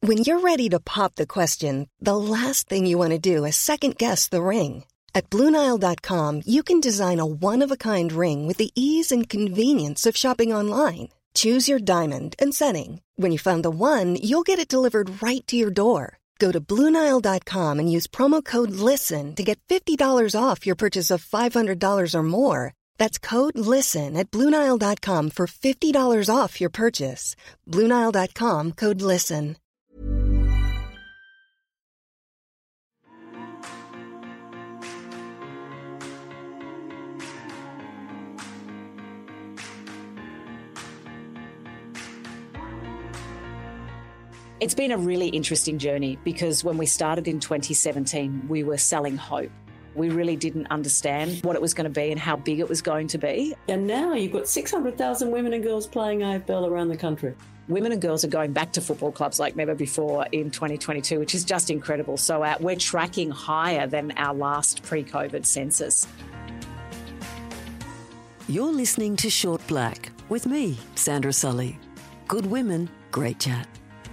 When you're ready to pop the question, the last thing you want to do is second-guess the ring. At BlueNile.com, you can design a one-of-a-kind ring with the ease and convenience of shopping online. Choose your diamond and setting. When you find the one, you'll get it delivered right to your door. Go to BlueNile.com and use promo code LISTEN to get $50 off your purchase of $500 or more. That's code LISTEN at BlueNile.com for $50 off your purchase. BlueNile.com, code LISTEN. It's been a really interesting journey because when we started in 2017, we were selling hope. We really didn't understand what it was going to be and how big it was going to be. And now you've got 600,000 women and girls playing AFL around the country. Women and girls are going back to football clubs like never before in 2022, which is just incredible. So we're tracking higher than our last pre-COVID census. You're listening to Short Black with me, Sandra Sully. Good women, great chat.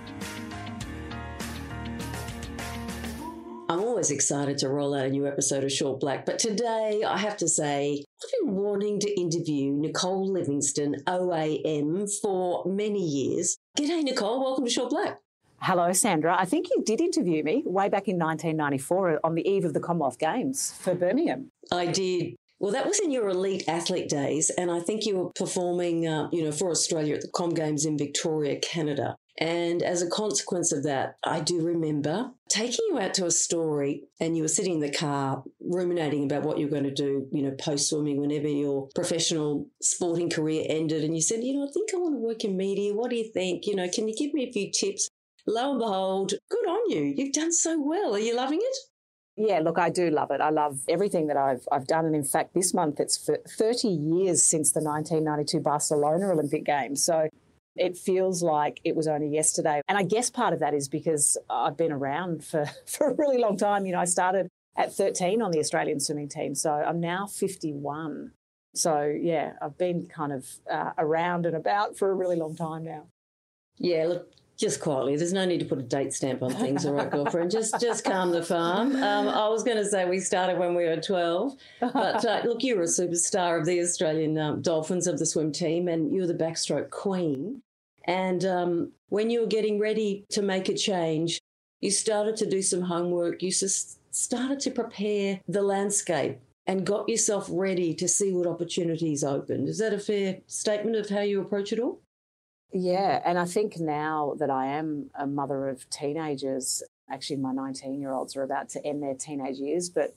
I'm always excited to roll out a new episode of Short Black, but today I have to say I've been wanting to interview Nicole Livingstone, OAM, for many years. G'day, Nicole. Welcome to Short Black. Hello, Sandra. I think you did interview me way back in 1994 on the eve of the Commonwealth Games for Birmingham. I did. Well, that was in your elite athlete days, and I think you were performing, for Australia at the Com Games in Victoria, Canada. And as a consequence of that, I do remember taking you out to a story and you were sitting in the car ruminating about what you were going to do, post-swimming whenever your professional sporting career ended. And you said, I think I want to work in media. What do you think? Can you give me a few tips? Lo and behold, good on you. You've done so well. Are you loving it? Yeah, look, I do love it. I love everything that I've done. And in fact, this month it's 30 years since the 1992 Barcelona Olympic Games. So it feels like it was only yesterday. And I guess part of that is because I've been around for a really long time. I started at 13 on the Australian swimming team. So I'm now 51. So, yeah, I've been kind of around and about for a really long time now. Yeah, look, just quietly. There's no need to put a date stamp on things, all right, girlfriend? Just calm the farm. I was going to say we started when we were 12. But, look, you were a superstar of the Australian Dolphins of the swim team and you were the backstroke queen. And when you were getting ready to make a change, you started to do some homework. You started to prepare the landscape and got yourself ready to see what opportunities opened. Is that a fair statement of how you approach it all? Yeah, and I think now that I am a mother of teenagers, actually my 19-year-olds are about to end their teenage years, but,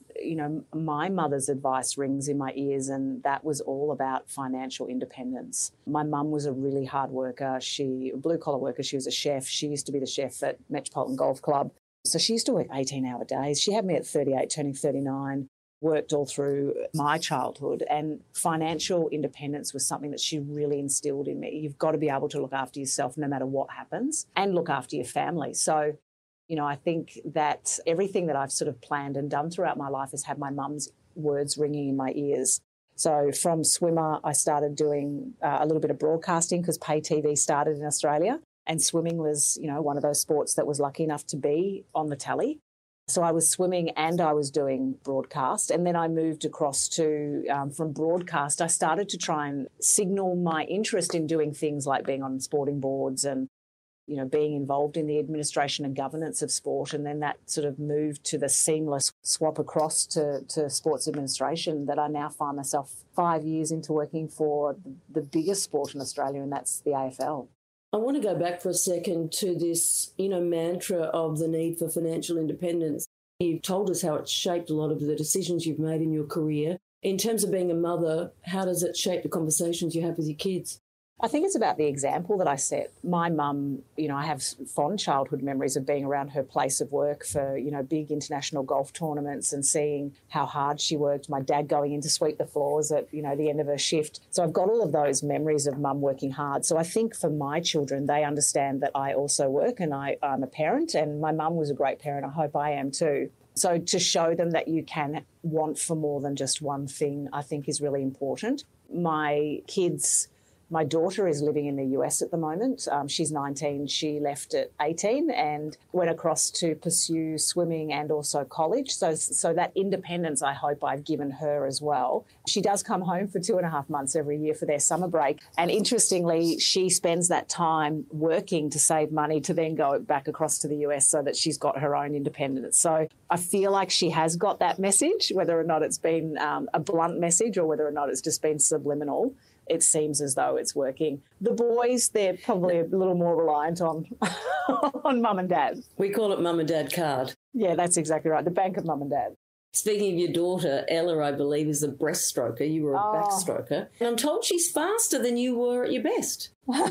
my mother's advice rings in my ears, and that was all about financial independence. My mum was a really hard worker. A blue-collar worker. She was a chef. She used to be the chef at Metropolitan Golf Club. So she used to work 18-hour days. She had me at 38, turning 39. Worked all through my childhood, and financial independence was something that she really instilled in me. You've got to be able to look after yourself no matter what happens and look after your family. So, I think that everything that I've sort of planned and done throughout my life has had my mum's words ringing in my ears. So from swimmer, I started doing a little bit of broadcasting because pay TV started in Australia, and swimming was, one of those sports that was lucky enough to be on the tally. So I was swimming and I was doing broadcast, and then I moved across to, from broadcast, I started to try and signal my interest in doing things like being on sporting boards and, being involved in the administration and governance of sport. And then that sort of moved to the seamless swap across to sports administration that I now find myself 5 years into working for the biggest sport in Australia, and that's the AFL. I want to go back for a second to this, mantra of the need for financial independence. You've told us how it's shaped a lot of the decisions you've made in your career. In terms of being a mother, how does it shape the conversations you have with your kids? I think it's about the example that I set. My mum, I have fond childhood memories of being around her place of work for, big international golf tournaments and seeing how hard she worked. My dad going in to sweep the floors at, the end of her shift. So I've got all of those memories of mum working hard. So I think for my children, they understand that I also work and I'm a parent, and my mum was a great parent. I hope I am too. So to show them that you can want for more than just one thing, I think is really important. My kids My daughter is living in the US at the moment. She's 19. She left at 18 and went across to pursue swimming and also college. So that independence, I hope I've given her as well. She does come home for 2.5 months every year for their summer break. And interestingly, she spends that time working to save money to then go back across to the US so that she's got her own independence. So I feel like she has got that message, whether or not it's been a blunt message or whether or not it's just been subliminal. It seems as though it's working. The boys, they're probably a little more reliant on on mum and dad. We call it mum and dad card. Yeah, that's exactly right. The bank of mum and dad. Speaking of your daughter, Ella, I believe, is a breaststroker. You were a backstroker. And I'm told she's faster than you were at your best.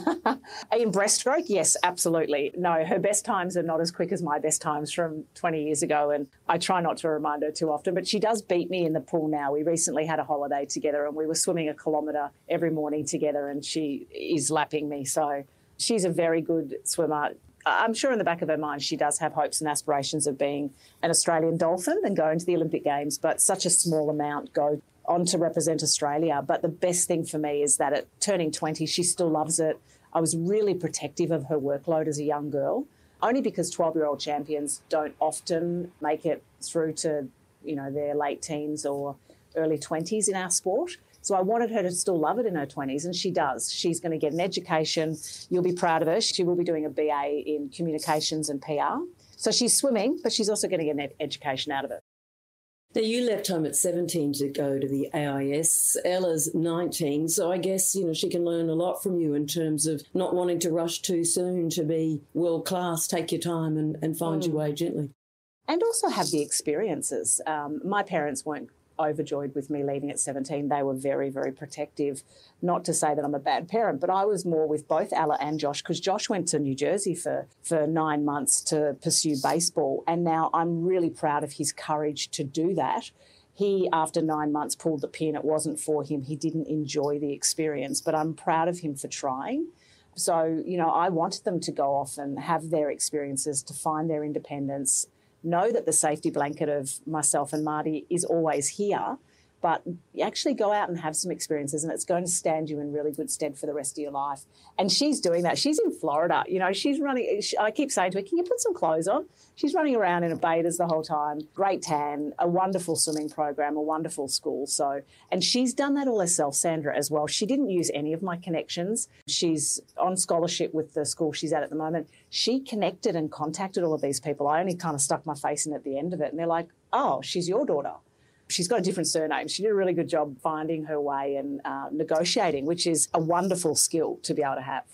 In breaststroke, yes, absolutely. No, her best times are not as quick as my best times from 20 years ago, and I try not to remind her too often, but she does beat me in the pool now. We recently had a holiday together and we were swimming 1 kilometre every morning together and she is lapping me. So she's a very good swimmer. I'm sure in the back of her mind she does have hopes and aspirations of being an Australian dolphin and going to the Olympic Games, but such a small amount go on to represent Australia. But the best thing for me is that at turning 20, she still loves it. I was really protective of her workload as a young girl, only because 12-year-old champions don't often make it through to, their late teens or early 20s in our sport. So I wanted her to still love it in her 20s, and she does. She's going to get an education. You'll be proud of her. She will be doing a BA in communications and PR. So she's swimming, but she's also going to get an education out of it. Now, you left home at 17 to go to the AIS. Ella's 19, so I guess, she can learn a lot from you in terms of not wanting to rush too soon to be world-class. Take your time and find your way gently. And also have the experiences. My parents weren't overjoyed with me leaving at 17. They were very, very protective. Not to say that I'm a bad parent, but I was more with both Ella and Josh, because Josh went to New Jersey for 9 months to pursue baseball, and now I'm really proud of his courage to do that. He, after 9 months, pulled the pin. It wasn't for him. He didn't enjoy the experience, but I'm proud of him for trying. So, I wanted them to go off and have their experiences, to find their independence, know that the safety blanket of myself and Marty is always here, but actually go out and have some experiences, and it's going to stand you in really good stead for the rest of your life. And she's doing that. She's in Florida. She's running. I keep saying to her, can you put some clothes on? She's running around in a bathers the whole time. Great tan, a wonderful swimming program, a wonderful school. And she's done that all herself, Sandra, as well. She didn't use any of my connections. She's on scholarship with the school she's at the moment. She connected and contacted all of these people. I only kind of stuck my face in at the end of it, and they're like, oh, she's your daughter. She's got a different surname. She did a really good job finding her way and negotiating, which is a wonderful skill to be able to have.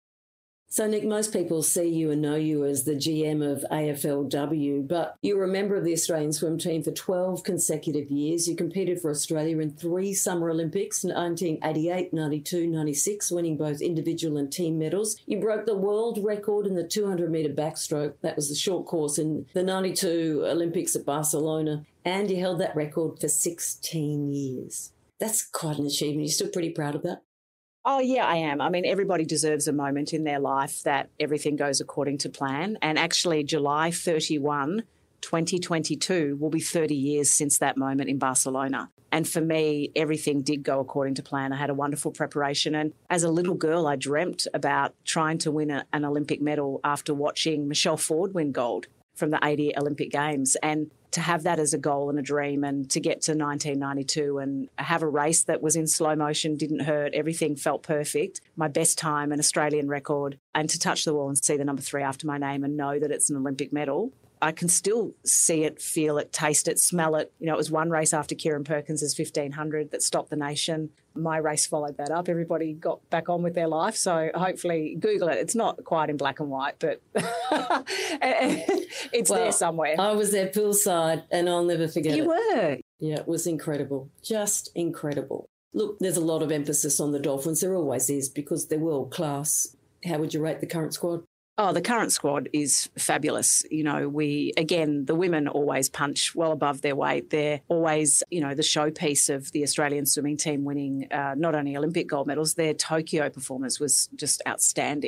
So, Nick, most people see you and know you as the GM of AFLW, but you were a member of the Australian swim team for 12 consecutive years. You competed for Australia in 3 Summer Olympics, 1988, 92, 96, winning both individual and team medals. You broke the world record in the 200-metre backstroke. That was the short course in the 92 Olympics at Barcelona, and you held that record for 16 years. That's quite an achievement. You're still pretty proud of that? Oh, yeah, I am. I mean, everybody deserves a moment in their life that everything goes according to plan. And actually, July 31, 2022 will be 30 years since that moment in Barcelona. And for me, everything did go according to plan. I had a wonderful preparation. And as a little girl, I dreamt about trying to win an Olympic medal after watching Michelle Ford win gold from the 80 Olympic Games. And to have that as a goal and a dream, and to get to 1992 and have a race that was in slow motion, didn't hurt, everything felt perfect, my best time, an Australian record, and to touch the wall and see the number 3 after my name and know that it's an Olympic medal, I can still see it, feel it, taste it, smell it. It was one race after Kieran Perkins' 1500 that stopped the nation. My race followed that up. Everybody got back on with their life. So hopefully Google it. It's not quite in black and white, but it's there somewhere. I was there poolside and I'll never forget it. You were? Yeah, it was incredible. Just incredible. Look, there's a lot of emphasis on the Dolphins. There always is, because they're world class. How would you rate the current squad? Oh, the current squad is fabulous. The women always punch well above their weight. They're always, the showpiece of the Australian swimming team winning not only Olympic gold medals, their Tokyo performance was just outstanding.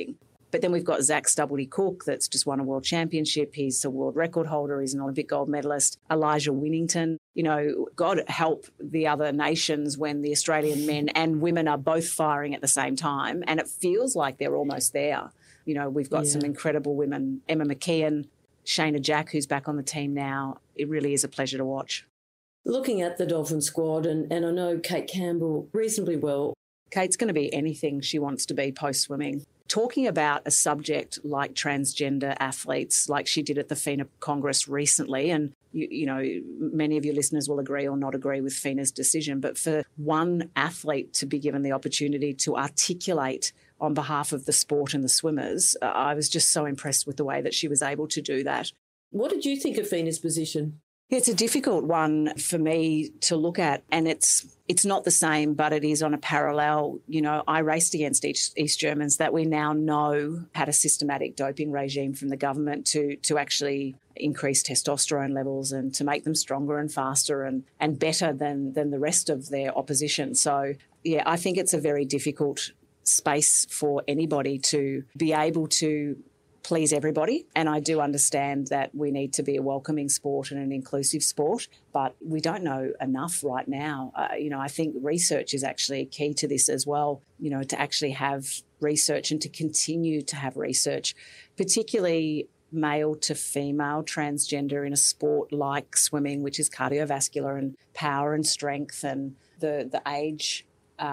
But then we've got Zach Stubblety-Cook that's just won a world championship. He's a world record holder. He's an Olympic gold medalist. Elijah Winnington. You know, God help the other nations when the Australian men and women are both firing at the same time. And it feels like they're almost there. You know, we've got some incredible women. Emma McKeon, Shayna Jack, who's back on the team now. It really is a pleasure to watch. Looking at the Dolphin squad, and I know Kate Campbell reasonably well. Kate's going to be anything she wants to be post-swimming. Talking about a subject like transgender athletes, like she did at the FINA Congress recently, and you know, many of your listeners will agree or not agree with FINA's decision, but for one athlete to be given the opportunity to articulate on behalf of the sport and the swimmers, I was just so impressed with the way that she was able to do that. What did you think of FINA's position? It's a difficult one for me to look at, and it's not the same, but it is on a parallel. You know, I raced against East Germans that we now know had a systematic doping regime from the government to actually increase testosterone levels and to make them stronger and faster and better than the rest of their opposition. So, yeah, I think it's a very difficult space for anybody to be able to please everybody. And I do understand that we need to be a welcoming sport and an inclusive sport, but we don't know enough right now. You know, I think research is actually key to this as well, you know, to actually have research and to continue to have research, particularly male to female transgender in a sport like swimming, which is cardiovascular and power and strength, and the age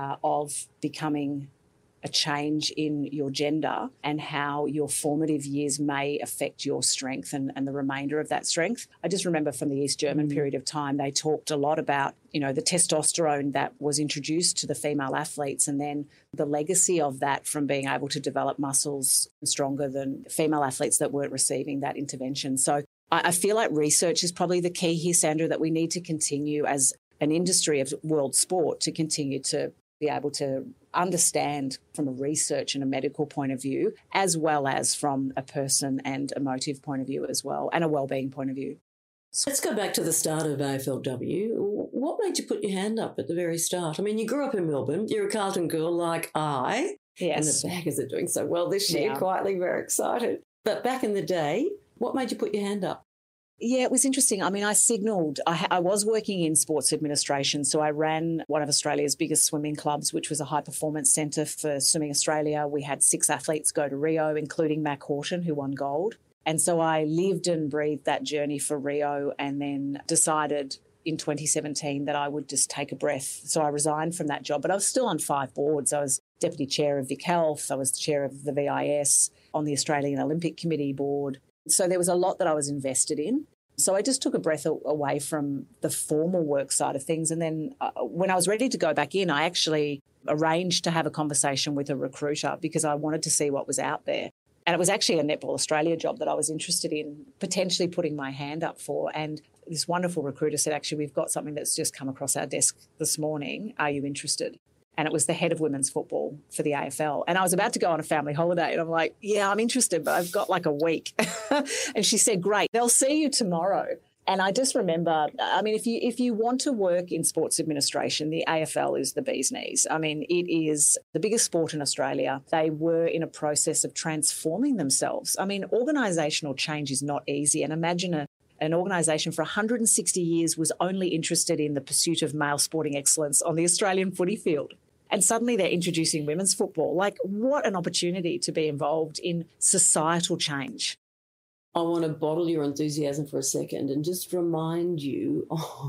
of becoming a change in your gender and how your formative years may affect your strength and the remainder of that strength. I just remember from the East German period of time, they talked a lot about, you know, the testosterone that was introduced to the female athletes and then the legacy of that from being able to develop muscles stronger than female athletes that weren't receiving that intervention. So I feel like research is probably the key here, Sandra, that we need to continue as an industry of world sport to continue to be able to understand from a research and a medical point of view, as well as from a person and emotive point of view as well, and a wellbeing point of view. So let's go back to the start of AFLW. What made you put your hand up at the very start? I mean, you grew up in Melbourne. You're a Carlton girl like I. Yes. And the Baggers are doing so well this year. Quietly very excited. But back in the day, what made you put your hand up? Yeah, it was interesting. I mean, I signalled, I was working in sports administration, so I ran one of Australia's biggest swimming clubs, which was a high-performance centre for Swimming Australia. We had 6 athletes go to Rio, including Mac Horton, who won gold. And so I lived and breathed that journey for Rio and then decided in 2017 that I would just take a breath. So I resigned from that job, but I was still on 5 boards. I was deputy chair of Vic Health. I was the chair of the VIS, on the Australian Olympic Committee board. So there was a lot that I was invested in. So I just took a breath away from the formal work side of things. And then when I was ready to go back in, I actually arranged to have a conversation with a recruiter because I wanted to see what was out there. And it was actually a Netball Australia job that I was interested in potentially putting my hand up for. And this wonderful recruiter said, actually, we've got something that's just come across our desk this morning. Are you interested? And it was the head of women's football for the AFL. And I was about to go on a family holiday and I'm like, yeah, I'm interested, but I've got like a week. And she said, great, they'll see you tomorrow. And I just remember, I mean, if you want to work in sports administration, the AFL is the bee's knees. I mean, it is the biggest sport in Australia. They were in a process of transforming themselves. I mean, organisational change is not easy. And imagine an organisation for 160 years was only interested in the pursuit of male sporting excellence on the Australian footy field. And suddenly they're introducing women's football. Like, what an opportunity to be involved in societal change. I want to bottle your enthusiasm for a second and just remind you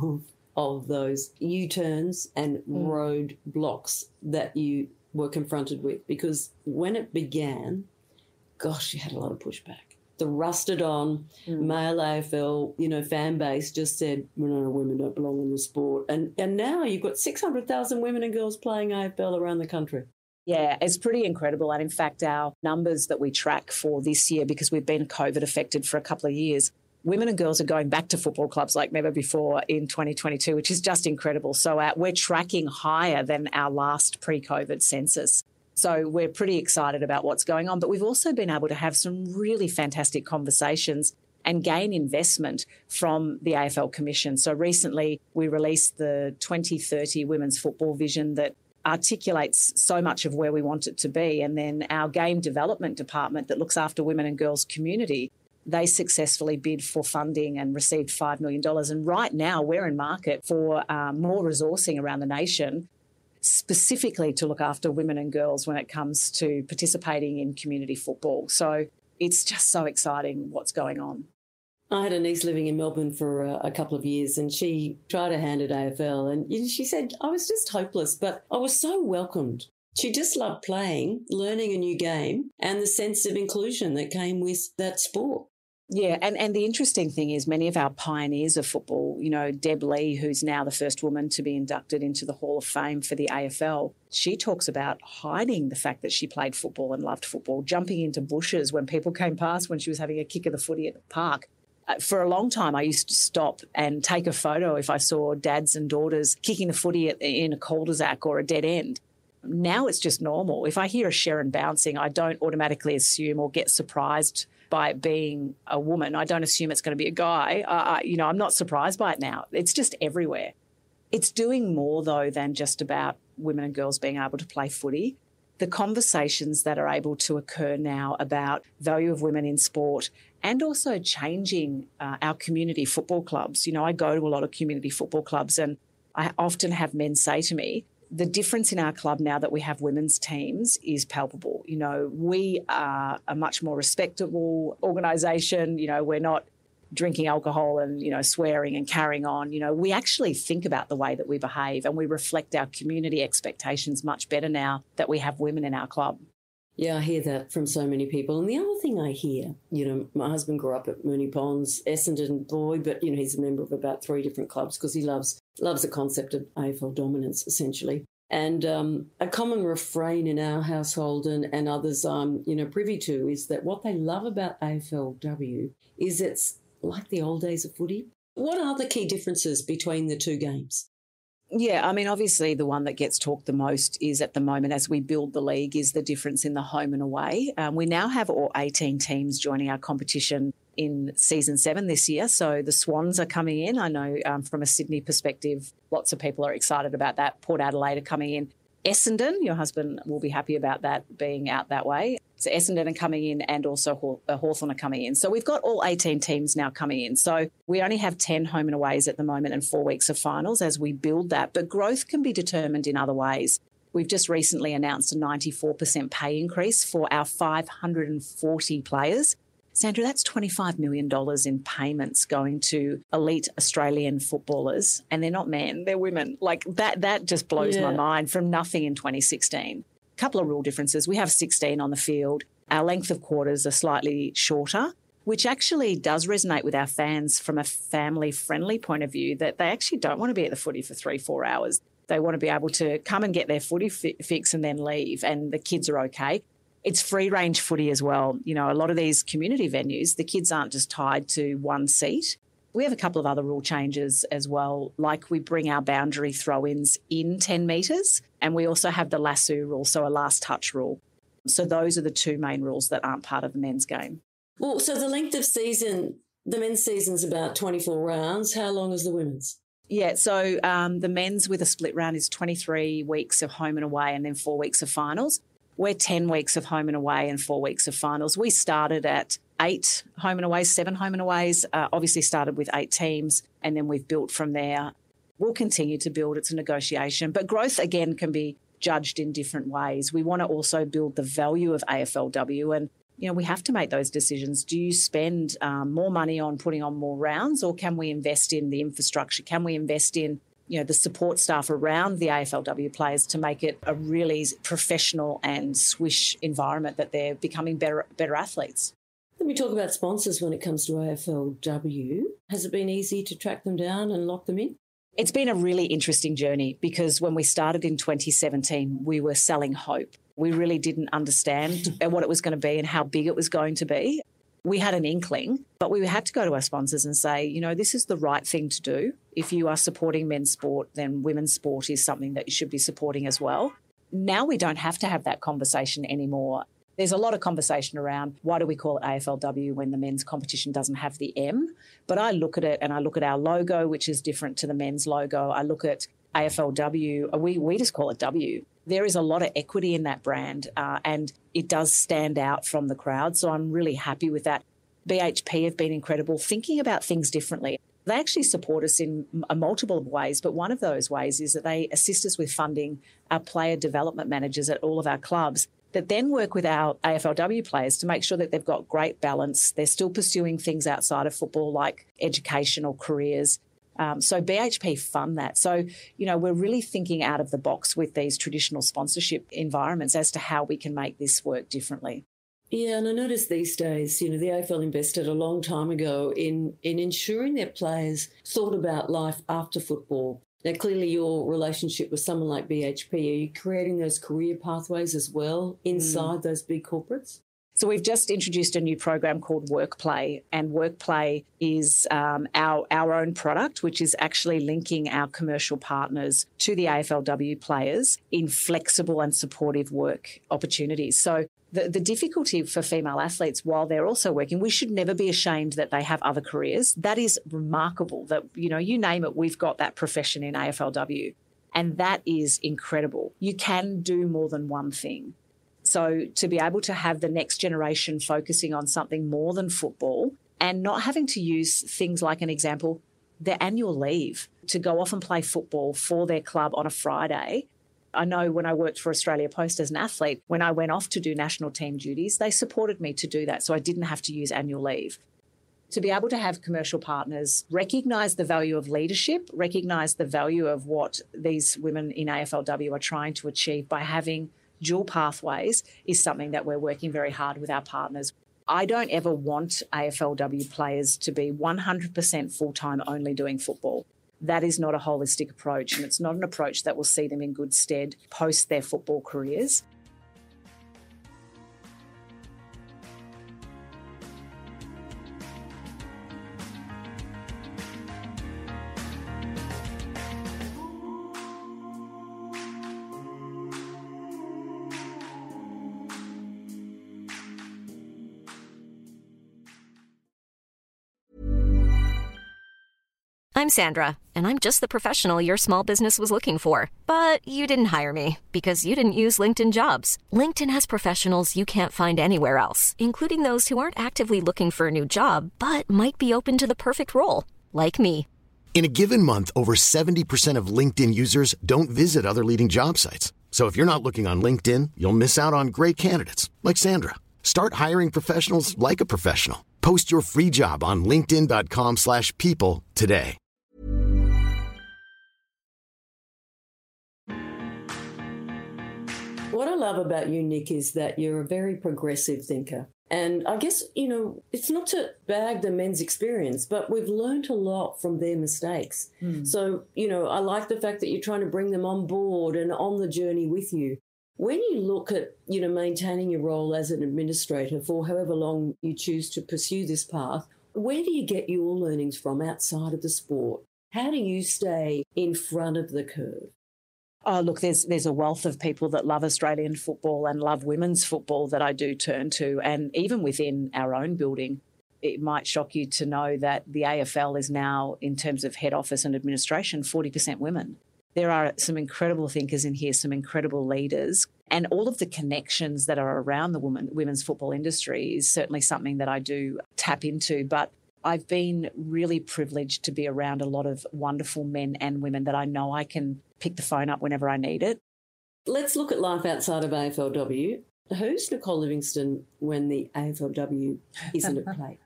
of those U-turns and road blocks that you were confronted with, because when it began, gosh, you had a lot of pushback. The rusted-on male AFL, fan base just said, well, no, women don't belong in the sport. And now you've got 600,000 women and girls playing AFL around the country. Yeah, it's pretty incredible. And in fact, our numbers that we track for this year, because we've been COVID affected for a couple of years, women and girls are going back to football clubs like never before in 2022, which is just incredible. So we're tracking higher than our last pre-COVID census. So we're pretty excited about what's going on. But we've also been able to have some really fantastic conversations and gain investment from the AFL Commission. So recently we released the 2030 Women's Football Vision that articulates so much of where we want it to be. And then our game development department that looks after women and girls community, they successfully bid for funding and received $5 million. And right now we're in market for more resourcing around the nation, specifically to look after women and girls when it comes to participating in community football. So it's just so exciting what's going on. I had a niece living in Melbourne for a couple of years, and she tried her hand at AFL, and she said, I was just hopeless, but I was so welcomed. She just loved playing, learning a new game, and the sense of inclusion that came with that sport. Yeah, and the interesting thing is many of our pioneers of football, you know, Deb Lee, who's now the first woman to be inducted into the Hall of Fame for the AFL, she talks about hiding the fact that she played football and loved football, jumping into bushes when people came past when she was having a kick of the footy at the park. For a long time, I used to stop and take a photo if I saw dads and daughters kicking the footy in a cul-de-sac or a dead end. Now it's just normal. If I hear a Sharon bouncing, I don't automatically assume or get surprised by it being a woman. I don't assume it's going to be a guy. I'm not surprised by it now. It's just everywhere. It's doing more, though, than just about women and girls being able to play footy. The conversations that are able to occur now about value of women in sport and also changing our community football clubs. You know, I go to a lot of community football clubs and I often have men say to me, the difference in our club now that we have women's teams is palpable. You know, we are a much more respectable organisation. You know, we're not drinking alcohol and, you know, swearing and carrying on. You know, we actually think about the way that we behave and we reflect our community expectations much better now that we have women in our club. Yeah, I hear that from so many people. And the other thing I hear, you know, my husband grew up at Moonee Ponds, Essendon boy, but, you know, he's a member of about 3 different clubs because he loves the concept of AFL dominance, essentially. And a common refrain in our household and others I'm, you know, privy to is that what they love about AFLW is it's like the old days of footy. What are the key differences between the two games? Yeah, I mean, obviously the one that gets talked the most is at the moment as we build the league is the difference in the home and away. We now have all 18 teams joining our competition in season 7 this year. So the Swans are coming in. I know from a Sydney perspective, lots of people are excited about that. Port Adelaide are coming in. Essendon, your husband will be happy about that being out that way. So Essendon are coming in and also Hawthorn are coming in. So we've got all 18 teams now coming in. So we only have 10 home and aways at the moment and 4 weeks of finals as we build that. But growth can be determined in other ways. We've just recently announced a 94% pay increase for our 540 players. Sandra, that's $25 million in payments going to elite Australian footballers, and they're not men, they're women. Like that just blows my mind from nothing in 2016. A couple of rule differences. We have 16 on the field. Our length of quarters are slightly shorter, which actually does resonate with our fans from a family-friendly point of view, that they actually don't want to be at the footy for 3-4 hours. They want to be able to come and get their footy fix and then leave, and the kids are okay. It's free-range footy as well. You know, a lot of these community venues, the kids aren't just tied to one seat. We have a couple of other rule changes as well, like we bring our boundary throw-ins in 10 metres, and we also have the lasso rule, so a last touch rule. So those are the 2 main rules that aren't part of the men's game. Well, so the length of season, the men's season's about 24 rounds. How long is the women's? Yeah, so the men's with a split round is 23 weeks of home and away and then 4 weeks of finals. We're 10 weeks of home and away and 4 weeks of finals. We started at 8 home and aways, 7 home and aways, obviously started with 8 teams, and then we've built from there. We'll continue to build. It's a negotiation. But growth, again, can be judged in different ways. We want to also build the value of AFLW, and, you know, we have to make those decisions. Do you spend more money on putting on more rounds, or can we invest in the infrastructure? Can we invest in, you know, the support staff around the AFLW players to make it a really professional and swish environment that they're becoming better athletes? Let me talk about sponsors when it comes to AFLW. Has it been easy to track them down and lock them in? It's been a really interesting journey because when we started in 2017, we were selling hope. We really didn't understand what it was going to be and how big it was going to be. We had an inkling, but we had to go to our sponsors and say, you know, this is the right thing to do. If you are supporting men's sport, then women's sport is something that you should be supporting as well. Now we don't have to have that conversation anymore. There's a lot of conversation around why do we call it AFLW when the men's competition doesn't have the M? But I look at it and I look at our logo, which is different to the men's logo. I look at AFLW, we just call it W. There is a lot of equity in that brand and it does stand out from the crowd. So I'm really happy with that. BHP have been incredible, thinking about things differently. They actually support us in multiple ways, but one of those ways is that they assist us with funding our player development managers at all of our clubs that then work with our AFLW players to make sure that they've got great balance. They're still pursuing things outside of football like educational careers. So BHP fund that. So, we're really thinking out of the box with these traditional sponsorship environments as to how we can make this work differently. Yeah, and I notice these days, the AFL invested a long time ago in ensuring their players thought about life after football. Now, clearly your relationship with someone like BHP, are you creating those career pathways as well inside those big corporates? So we've just introduced a new program called WorkPlay, and WorkPlay is our own product, which is actually linking our commercial partners to the AFLW players in flexible and supportive work opportunities. So the difficulty for female athletes while they're also working, we should never be ashamed that they have other careers. That is remarkable that, you name it, we've got that profession in AFLW. And that is incredible. You can do more than one thing. So to be able to have the next generation focusing on something more than football and not having to use things like an example, their annual leave to go off and play football for their club on a Friday. I know when I worked for Australia Post as an athlete, when I went off to do national team duties, they supported me to do that. So I didn't have to use annual leave. To be able to have commercial partners recognise the value of leadership, recognise the value of what these women in AFLW are trying to achieve by having dual pathways is something that we're working very hard with our partners. I don't ever want AFLW players to be 100% full-time only doing football. That is not a holistic approach, and it's not an approach that will see them in good stead post their football careers. I'm Sandra, and I'm just the professional your small business was looking for. But you didn't hire me because you didn't use LinkedIn Jobs. LinkedIn has professionals you can't find anywhere else, including those who aren't actively looking for a new job, but might be open to the perfect role, like me. In a given month, over 70% of LinkedIn users don't visit other leading job sites. So if you're not looking on LinkedIn, you'll miss out on great candidates like Sandra. Start hiring professionals like a professional. Post your free job on linkedin.com/people today. What I love about you, Nick, is that you're a very progressive thinker. And I guess, it's not to bag the men's experience, but we've learned a lot from their mistakes. So, I like the fact that you're trying to bring them on board and on the journey with you. When you look at, maintaining your role as an administrator for however long you choose to pursue this path, where do you get your learnings from outside of the sport? How do you stay in front of the curve? Oh, look, there's a wealth of people that love Australian football and love women's football that I do turn to. And even within our own building, it might shock you to know that the AFL is now, in terms of head office and administration, 40% women. There are some incredible thinkers in here, some incredible leaders, and all of the connections that are around the women's football industry is certainly something that I do tap into. But I've been really privileged to be around a lot of wonderful men and women that I know I can pick the phone up whenever I need it. Let's look at life outside of AFLW. Who's Nicole Livingstone when the AFLW isn't at play?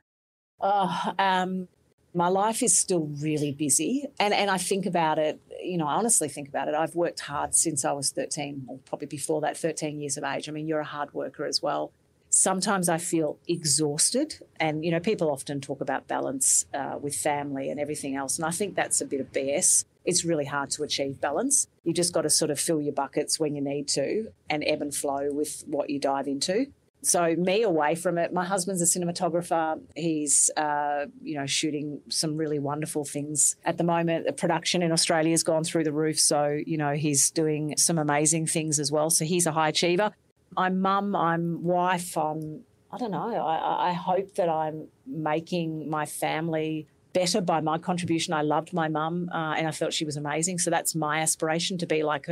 My life is still really busy. And I think about it, I honestly think about it. I've worked hard since I was 13, or probably before that, 13 years of age. I mean, you're a hard worker as well. Sometimes I feel exhausted and, people often talk about balance with family and everything else. And I think that's a bit of BS. It's really hard to achieve balance. You just got to sort of fill your buckets when you need to and ebb and flow with what you dive into. So me away from it, my husband's a cinematographer. He's, shooting some really wonderful things at the moment. The production in Australia has gone through the roof. So, he's doing some amazing things as well. So he's a high achiever. I'm mum, I'm wife, I don't know. I hope that I'm making my family better by my contribution. I loved my mum and I felt she was amazing. So that's my aspiration, to be like her.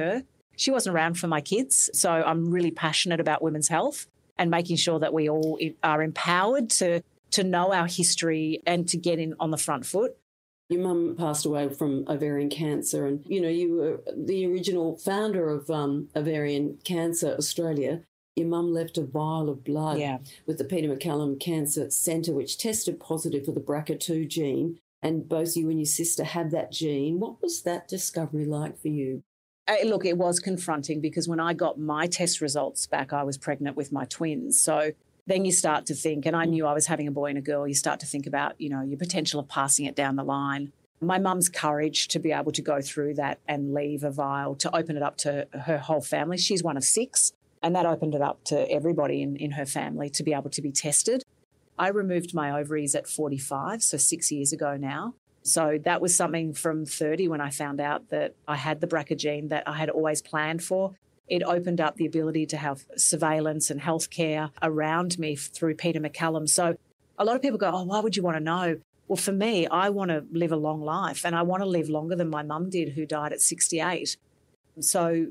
she wasn't around for my kids. So I'm really passionate about women's health and making sure that we all are empowered to know our history and to get in on the front foot. Your mum passed away from ovarian cancer, and, you were the original founder of Ovarian Cancer Australia. Your mum left a vial of blood with the Peter MacCallum Cancer Centre, which tested positive for the BRCA2 gene, and both you and your sister had that gene. What was that discovery like for you? Look, it was confronting because when I got my test results back, I was pregnant with my twins. So then you start to think, and I knew I was having a boy and a girl, you start to think about, your potential of passing it down the line. My mum's courage to be able to go through that and leave a vial, to open it up to her whole family. She's one of 6, and that opened it up to everybody in her family to be able to be tested. I removed my ovaries at 45, so 6 years ago now. So that was something from 30 when I found out that I had the BRCA gene that I had always planned for. It opened up the ability to have surveillance and healthcare around me through Peter MacCallum. So a lot of people go, oh, why would you want to know? Well, for me, I want to live a long life, and I want to live longer than my mum did, who died at 68. So,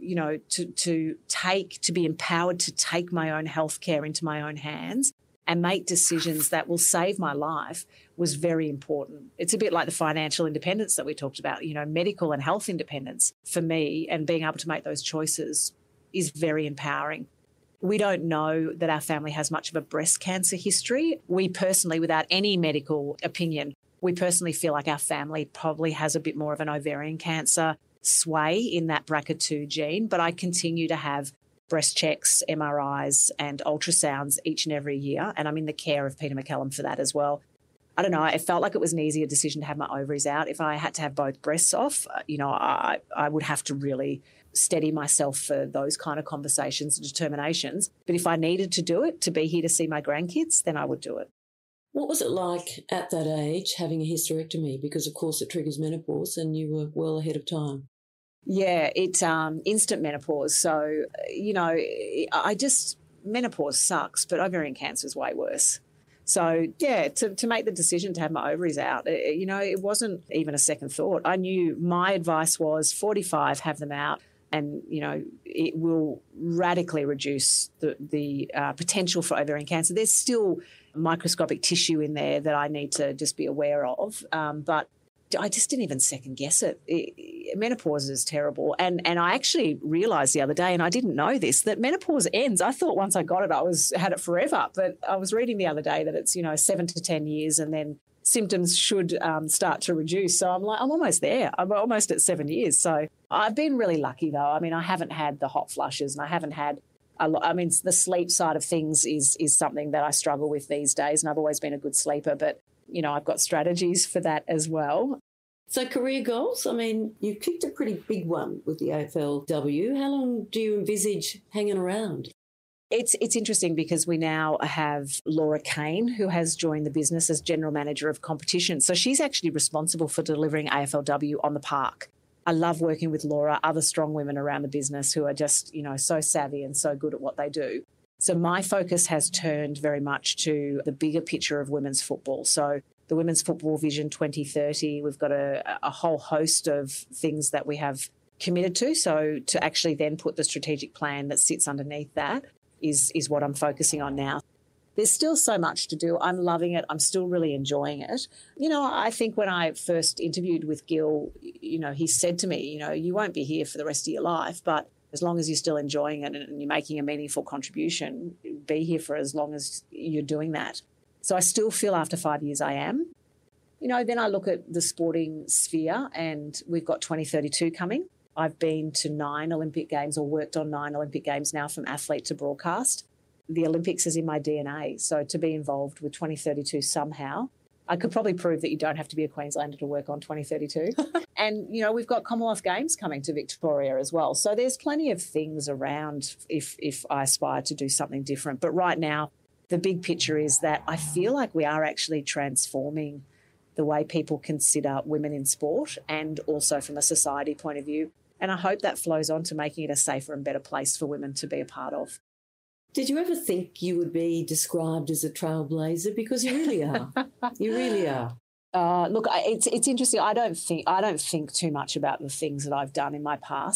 to be empowered to take my own healthcare into my own hands and make decisions that will save my life was very important. It's a bit like the financial independence that we talked about, medical and health independence for me, and being able to make those choices is very empowering. We don't know that our family has much of a breast cancer history. We personally, without any medical opinion, we personally feel like our family probably has a bit more of an ovarian cancer sway in that BRCA2 gene, but I continue to have breast checks, MRIs and ultrasounds each and every year, and I'm in the care of Peter MacCallum for that as well. I don't know, it felt like it was an easier decision to have my ovaries out. If I had to have both breasts off, I would have to really steady myself for those kind of conversations and determinations. But if I needed to do it, to be here to see my grandkids, then I would do it. What was it like at that age having a hysterectomy? Because, of course, it triggers menopause and you were well ahead of time. Yeah, it's instant menopause. So, menopause sucks, but ovarian cancer is way worse. So, yeah, to make the decision to have my ovaries out, it wasn't even a second thought. I knew my advice was 45, have them out, and, it will radically reduce the potential for ovarian cancer. There's still microscopic tissue in there that I need to just be aware of, but I just didn't even second guess it. Menopause is terrible. And I actually realised the other day, and I didn't know this, that menopause ends. I thought once I got it, had it forever. But I was reading the other day that it's, 7 to 10 years and then symptoms should start to reduce. So I'm almost there. I'm almost at 7 years. So I've been really lucky, though. I mean, I haven't had the hot flushes and I haven't had a lot. I mean, the sleep side of things is something that I struggle with these days, and I've always been a good sleeper. But I've got strategies for that as well. So career goals, I mean, you picked a pretty big one with the AFLW. How long do you envisage hanging around? It's interesting because we now have Laura Kane, who has joined the business as General Manager of Competition. So she's actually responsible for delivering AFLW on the park. I love working with Laura, other strong women around the business who are just, so savvy and so good at what they do. So my focus has turned very much to the bigger picture of women's football. So the Women's Football Vision 2030, we've got a whole host of things that we have committed to. So to actually then put the strategic plan that sits underneath that is what I'm focusing on now. There's still so much to do. I'm loving it. I'm still really enjoying it. I think when I first interviewed with Gil, he said to me, you won't be here for the rest of your life, but as long as you're still enjoying it and you're making a meaningful contribution, be here for as long as you're doing that. So I still feel after 5 years I am. Then I look at the sporting sphere and we've got 2032 coming. I've been to 9 Olympic Games or worked on 9 Olympic Games now from athlete to broadcast. The Olympics is in my DNA. So to be involved with 2032 somehow, I could probably prove that you don't have to be a Queenslander to work on 2032. And, we've got Commonwealth Games coming to Victoria as well. So there's plenty of things around if I aspire to do something different. But right now, the big picture is that I feel like we are actually transforming the way people consider women in sport and also from a society point of view. And I hope that flows on to making it a safer and better place for women to be a part of. Did you ever think you would be described as a trailblazer? Because you really are. You really are. Look, it's interesting. I don't think too much about the things that I've done in my past.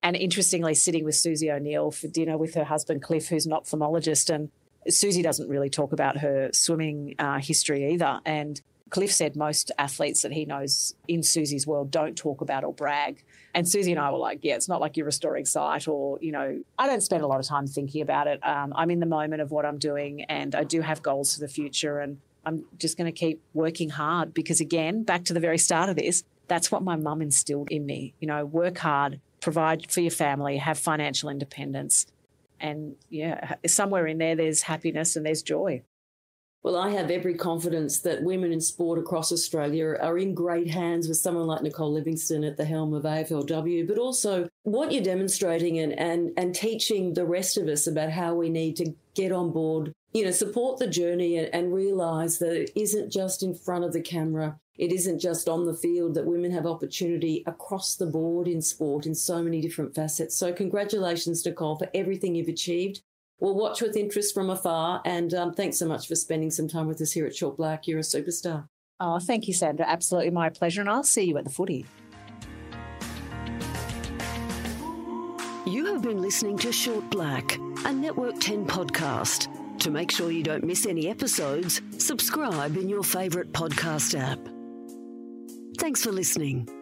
And interestingly, sitting with Susie O'Neill for dinner with her husband, Cliff, who's an ophthalmologist, and Susie doesn't really talk about her swimming history either. And Cliff said most athletes that he knows in Susie's world don't talk about or brag. And Susie and I were like, yeah, it's not like you're restoring sight or, I don't spend a lot of time thinking about it. I'm in the moment of what I'm doing, and I do have goals for the future, and I'm just going to keep working hard because, again, back to the very start of this, that's what my mum instilled in me. Work hard, provide for your family, have financial independence. And, yeah, somewhere in there, there's happiness and there's joy. Well, I have every confidence that women in sport across Australia are in great hands with someone like Nicole Livingstone at the helm of AFLW, but also what you're demonstrating and teaching the rest of us about how we need to get on board, support the journey and realise that it isn't just in front of the camera. It isn't just on the field, that women have opportunity across the board in sport in so many different facets. So congratulations, Nicole, for everything you've achieved. We'll watch with interest from afar, and thanks so much for spending some time with us here at Short Black. You're a superstar. Oh, thank you, Sandra. Absolutely my pleasure, and I'll see you at the footy. You have been listening to Short Black, a Network 10 podcast. To make sure you don't miss any episodes, subscribe in your favourite podcast app. Thanks for listening.